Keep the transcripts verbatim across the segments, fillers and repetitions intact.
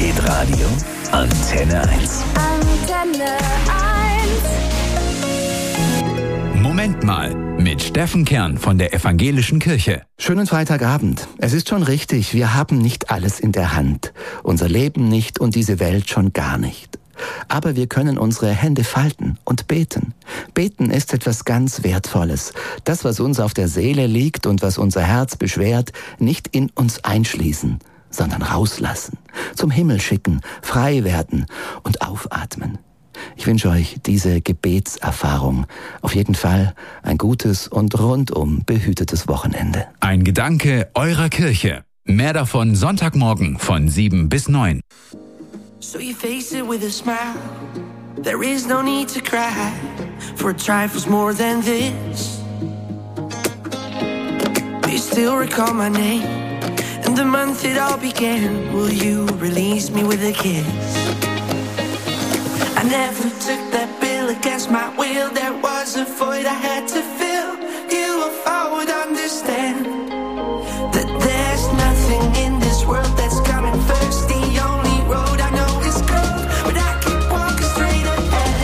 Hitradio Antenne eins. Antenne eins. Moment mal, mit Steffen Kern von der Evangelischen Kirche. Schönen Freitagabend. Es ist schon richtig, wir haben nicht alles in der Hand. Unser Leben nicht und diese Welt schon gar nicht. Aber wir können unsere Hände falten und beten. Beten ist etwas ganz Wertvolles. Das, was uns auf der Seele liegt und was unser Herz beschwert, nicht in uns einschließen, sondern rauslassen, zum Himmel schicken, frei werden und aufatmen. Ich wünsche euch diese Gebetserfahrung. Auf jeden Fall ein gutes und rundum behütetes Wochenende. Ein Gedanke eurer Kirche. Mehr davon Sonntagmorgen von sieben bis neun. So you face it with a smile. There is no need to cry, for a trifle's more than this. Do you still recall my name and the month it all began? Will you release me with a kiss? I never took that bill against my will. There was a void I had to fill. You, if I would understand that there's nothing in this world that's coming first. The only road I know is cold, but I keep walking straight ahead.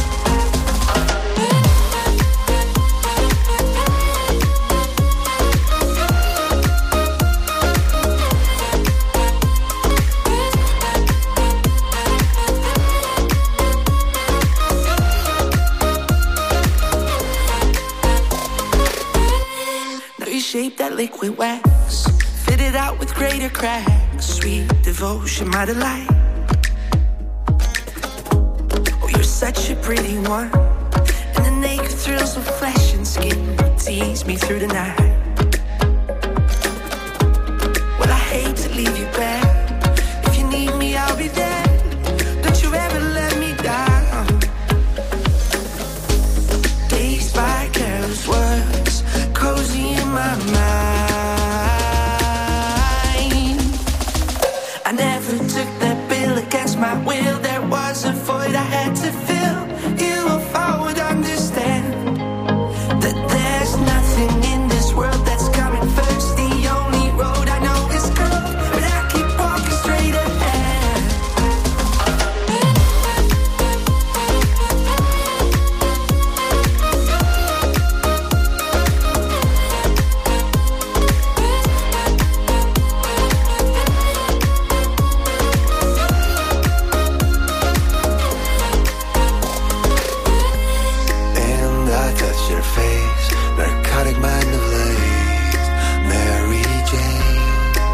Now you shape that liquid wax, fit it out with greater cracks. Sweet devotion, my delight. Oh, you're such a pretty one, and the naked thrills of flesh and skin tease me through the night. Well, I hate to leave you back. If you need me, I'll be there. Don't you ever let me down. Dazed by careless words, cozy in my mind. I never took that bill against my will. There was a void I had to fill. You, if I would understand that there's nothing in this world that's coming first. The only road I know is cold, but I keep walking straight ahead. And I touched your face, narcotic mind of lace, Mary Jane.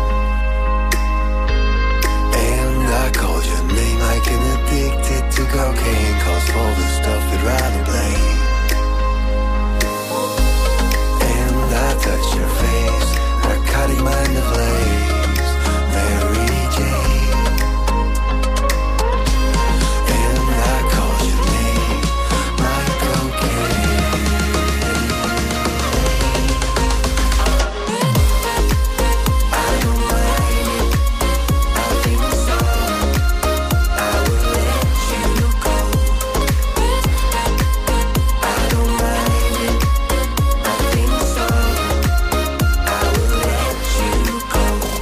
And I called your name like an addicted to cocaine, calls for the stuff we'd rather blame. And I touched your face, narcotic mind of lace, Mary Jane. And I called your name like cocaine. I don't mind it, I think so. I will let you go. I don't mind it, I think so. I will let you go.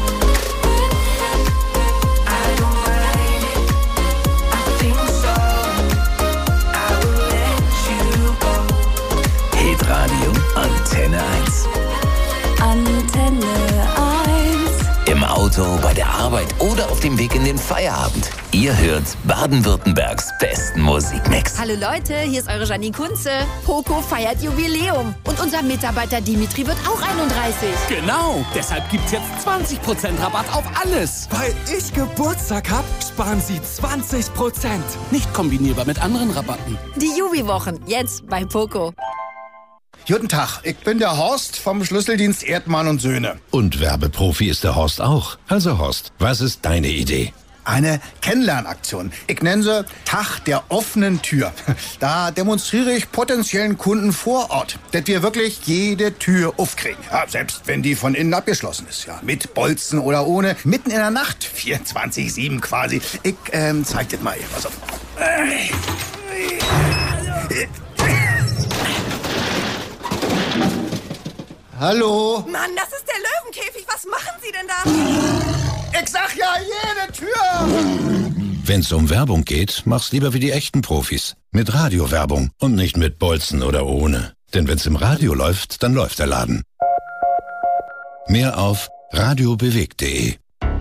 I don't mind it, I think so. I will let you go. Hitradio Antenne eins. Antenne eins. Im Auto, bei der Arbeit oder auf dem Weg in den Feierabend. Ihr hört Baden-Württembergs besten Musikmix. Hallo Leute, hier ist eure Janine Kunze. Poco feiert Jubiläum und unser Mitarbeiter Dimitri wird auch einunddreißig. Genau, deshalb gibt's jetzt zwanzig Prozent Rabatt auf alles. Weil ich Geburtstag hab, sparen Sie zwanzig Prozent. Nicht kombinierbar mit anderen Rabatten. Die Jubi-Wochen, jetzt bei Poco. Guten Tag, ich bin der Horst vom Schlüsseldienst Erdmann und Söhne. Und Werbeprofi ist der Horst auch. Also Horst, was ist deine Idee? Eine Kennenlernaktion. Ich nenne sie Tag der offenen Tür. Da demonstriere ich potenziellen Kunden vor Ort, dass wir wirklich jede Tür aufkriegen. Ja, selbst wenn die von innen abgeschlossen ist. Ja, mit Bolzen oder ohne. Mitten in der Nacht. vierundzwanzig sieben quasi. Ich ähm, zeig das mal hier. Pass auf. Hallo? Mann, das ist der Löwenkäfig. Was machen Sie denn da? Ich sag ja, jede Tür! Wenn's um Werbung geht, mach's lieber wie die echten Profis. Mit Radiowerbung und nicht mit Bolzen oder ohne. Denn wenn's im Radio läuft, dann läuft der Laden. Mehr auf radiobewegt punkt de.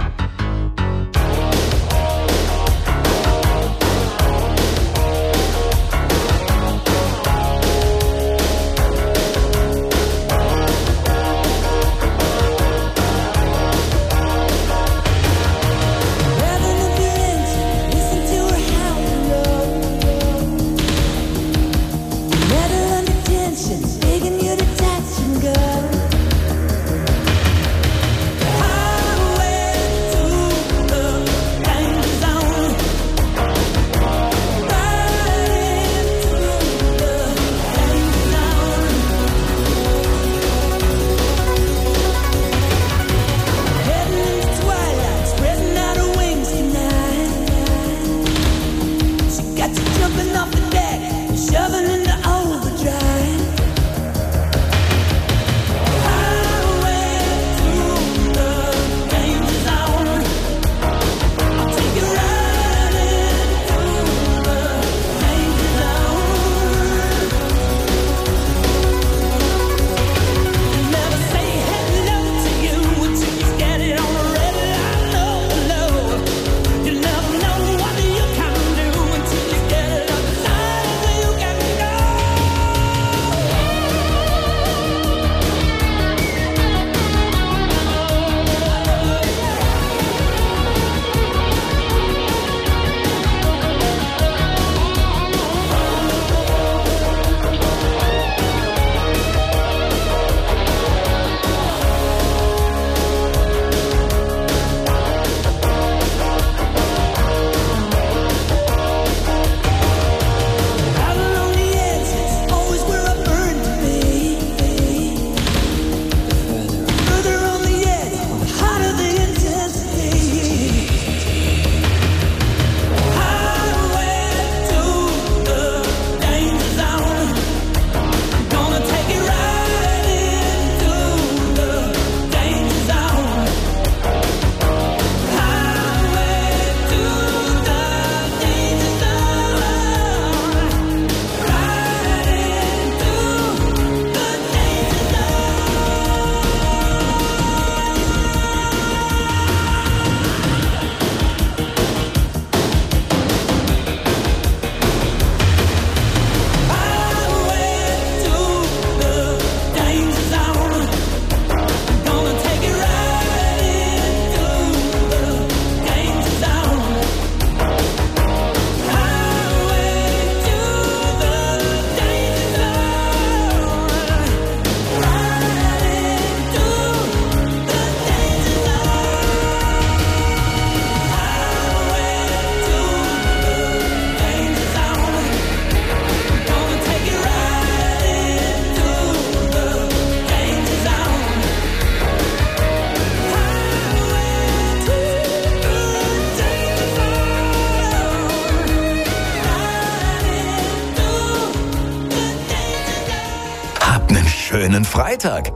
Schönen Freitag.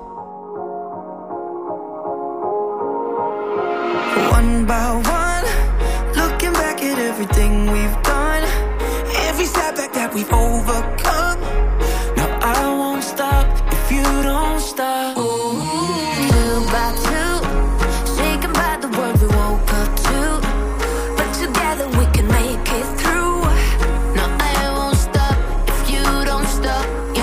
One by one, looking back at everything we've done, every setback that we've overcome. Now I won't stop if you don't stop. Ooh. Two by two, shaken by the world we woke up to, but together we can make it through. No, I won't stop if you don't stop.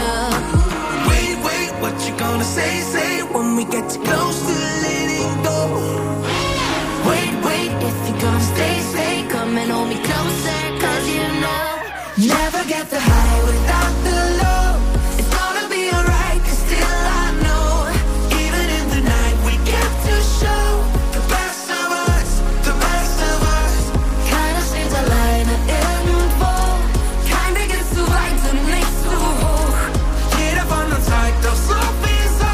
Say, say when we get too close to letting go. Wait, wait, if you're gonna stay, stay, come and hold me closer, cause you know never get the high without the low. It's gonna be alright, cause still I know even in the night we get to show the best of us, the best of us. Keiner steht alleine irgendwo, kein Weg ist zu weit und nicht zu hoch. Jeder von uns zeigt doch so viel.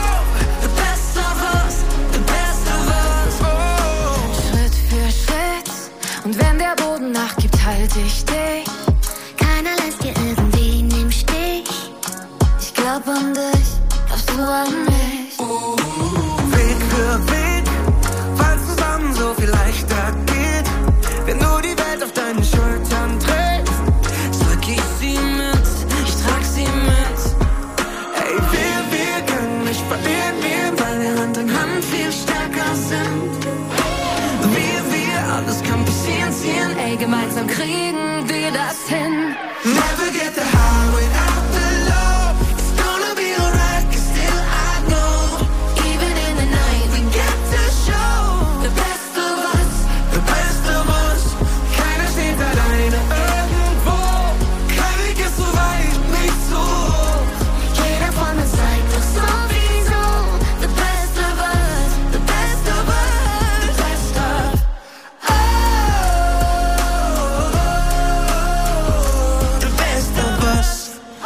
Und wenn der Boden nachgibt, halte ich dich. Keiner lässt dir irgendwie im Stich. Ich glaub an dich, glaubst du an mich? Weg für Weg, falls du's dann so viel leichter geht, wenn du die Welt auf deinen Schultern trägst. Sag ich sie mit, ich trag sie mit. Ey, wir, wir können nicht verlieren, wir, weil wir Hand in Hand viel stärker sind. Wir, wir, alles kann passieren, ziehen. Ey, gemeinsam kriegen wir das hin. Never get the high without the low. It's gonna be alright, cause still I know. Even in the night we get to show the best of us. The best of us. Keiner steht alleine irgendwo. Kein Weg ist so weit, nicht so hoch. Jeder von uns zeigt doch sowieso the best of us, the best of us, the best of The best of us.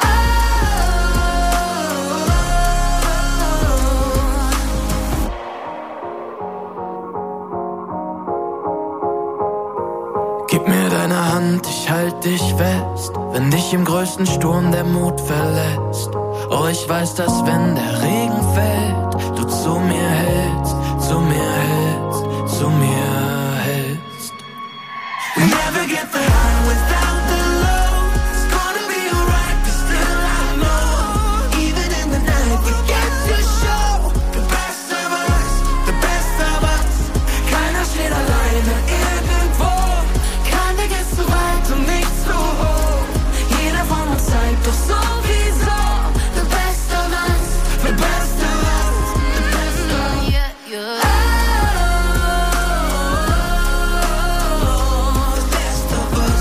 Gib mir deine Hand, ich halt dich fest, wenn dich im größten Sturm der Mut verlässt. Oh, ich weiß, dass wenn der Regen fällt, du zu mir hältst, zu mir hältst, zu mir hältst. We never get the high without the low. It's gonna be alright, but still I know. Even in the night we get to show the best of us, the best of us. Keiner steht alleine irgendwo. Kein Weg ist so weit Und nicht so hoch. Jeder von uns zeigt doch sowieso the best of us, The best of us. the best of yeah, yeah. The best of us.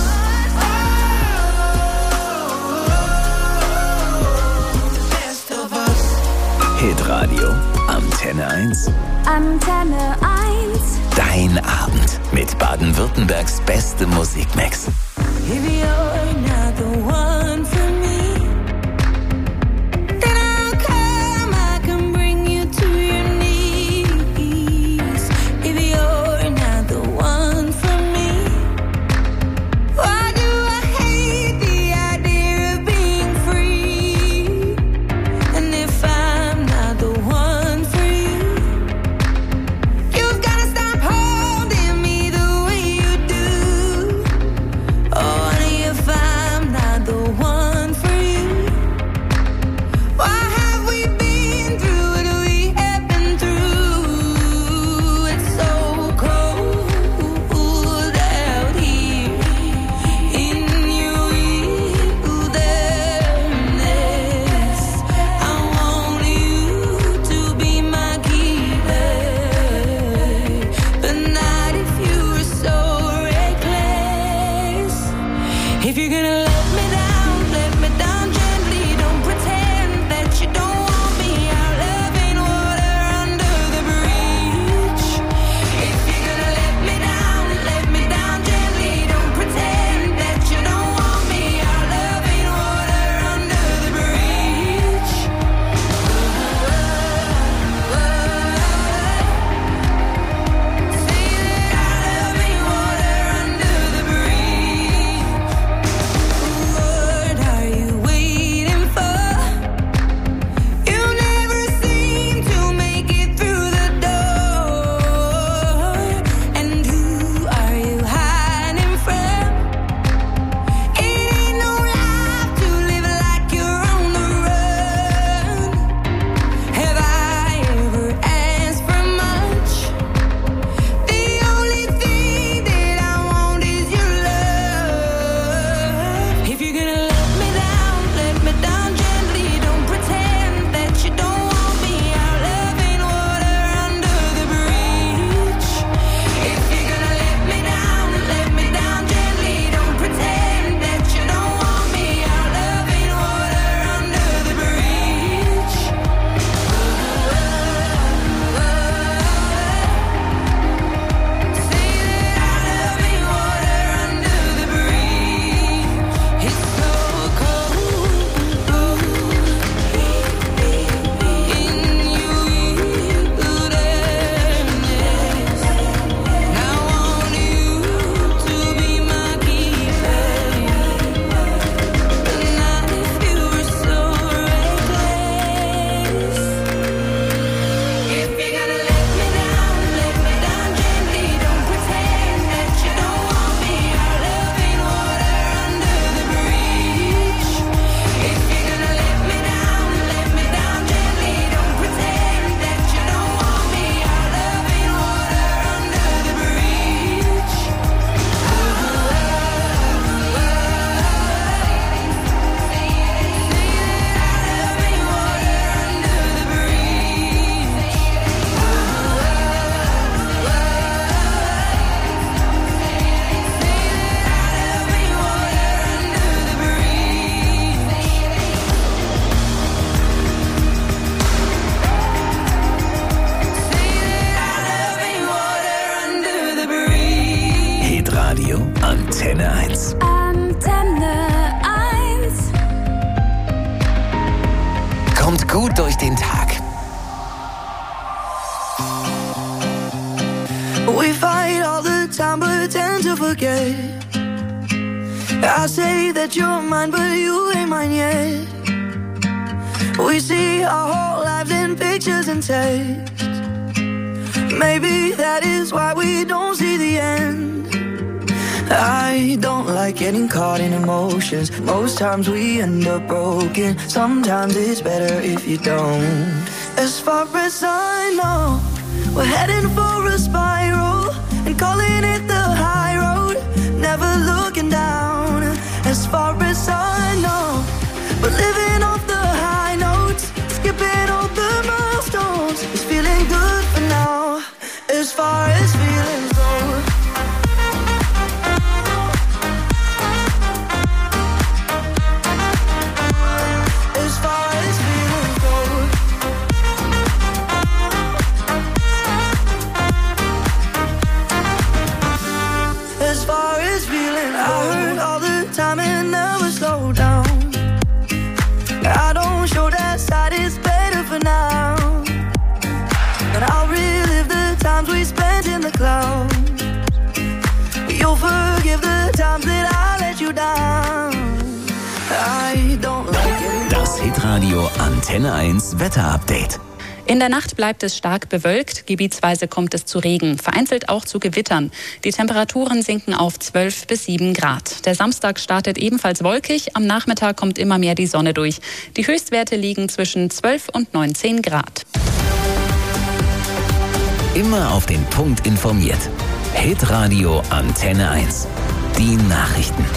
The best of us. Hitradio Antenne eins. Antenne eins. Dein Abend mit Baden-Württembergs bestem Musikmix. If you're not the one for me, then I'll come, I can bring you to your knees. If you're not the one for me, why do I hate the idea of being free? And if I'm not the one for you, you've gotta stop holding me the way you do. Oh, and if I'm not the one for you, why have we been through what we have been through? It's so cold out here in your wilderness. I want you to be my keeper, but not if you were so reckless. If you're gonna let me down, let me down gently. Don't pretend that you don't want me. Our love ain't water under the bridge. If you're gonna let me down, let me down gently. Don't pretend that you don't want me. Our love ain't water under the bridge. Say that our love ain't water under the bridge. Antenne eins. Antenne eins. Kommt gut durch den Tag. We fight all the time but tend to forget. I say that you're mine but you ain't mine yet. We see our whole lives in pictures and text. Maybe that is why we don't see the end. I don't like getting caught in emotions. Most times we end up broken. Sometimes it's better if you don't. As far as I know, we're heading for a spiral and calling it the high road. Never looking down. As far as I know, but living off the high notes, skipping all the milestones. It's feeling good for now. As far as feelings go. As far as feelings go. As far as feeling, I heard all the time and never slow down. I don't show that side, it's better for now. And I'll relive the times we spent in the clouds. You'll forgive the times that I let you down. I don't like it. Das Hitradio Antenne eins Wetterupdate. In der Nacht bleibt es stark bewölkt, gebietsweise kommt es zu Regen, vereinzelt auch zu Gewittern. Die Temperaturen sinken auf zwölf bis sieben Grad. Der Samstag startet ebenfalls wolkig, am Nachmittag kommt immer mehr die Sonne durch. Die Höchstwerte liegen zwischen zwölf und neunzehn Grad. Immer auf den Punkt informiert. Hitradio Antenne eins. Die Nachrichten.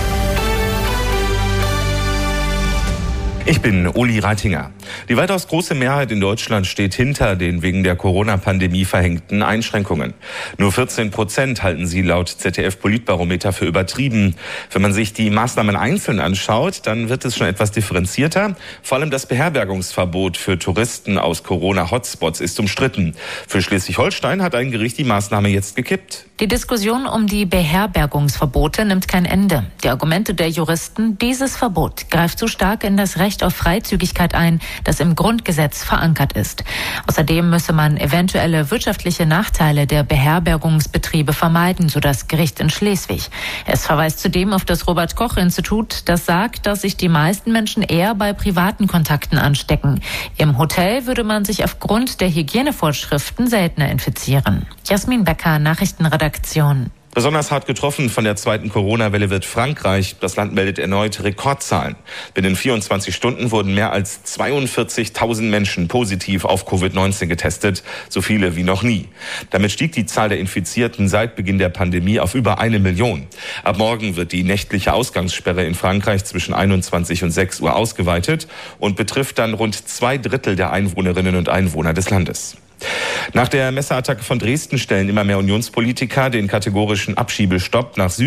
Ich bin Uli Reitinger. Die weitaus große Mehrheit in Deutschland steht hinter den wegen der Corona-Pandemie verhängten Einschränkungen. Nur vierzehn Prozent halten sie laut Z D F-Politbarometer für übertrieben. Wenn man sich die Maßnahmen einzeln anschaut, dann wird es schon etwas differenzierter. Vor allem das Beherbergungsverbot für Touristen aus Corona-Hotspots ist umstritten. Für Schleswig-Holstein hat ein Gericht die Maßnahme jetzt gekippt. Die Diskussion um die Beherbergungsverbote nimmt kein Ende. Die Argumente der Juristen, dieses Verbot greift zu stark in das Recht auf Freizügigkeit ein, das im Grundgesetz verankert ist. Außerdem müsse man eventuelle wirtschaftliche Nachteile der Beherbergungsbetriebe vermeiden, so das Gericht in Schleswig. Es verweist zudem auf das Robert-Koch-Institut, das sagt, dass sich die meisten Menschen eher bei privaten Kontakten anstecken. Im Hotel würde man sich aufgrund der Hygienevorschriften seltener infizieren. Jasmin Becker, Nachrichtenredaktion. Besonders hart getroffen von der zweiten Corona-Welle wird Frankreich. Das Land meldet erneut Rekordzahlen. Binnen vierundzwanzig Stunden wurden mehr als zweiundvierzigtausend Menschen positiv auf Covid neunzehn getestet, so viele wie noch nie. Damit stieg die Zahl der Infizierten seit Beginn der Pandemie auf über eine Million. Ab morgen wird die nächtliche Ausgangssperre in Frankreich zwischen einundzwanzig und sechs Uhr ausgeweitet und betrifft dann rund zwei Drittel der Einwohnerinnen und Einwohner des Landes. Nach der Messerattacke von Dresden stellen immer mehr Unionspolitiker den kategorischen Abschiebestopp nach Syrien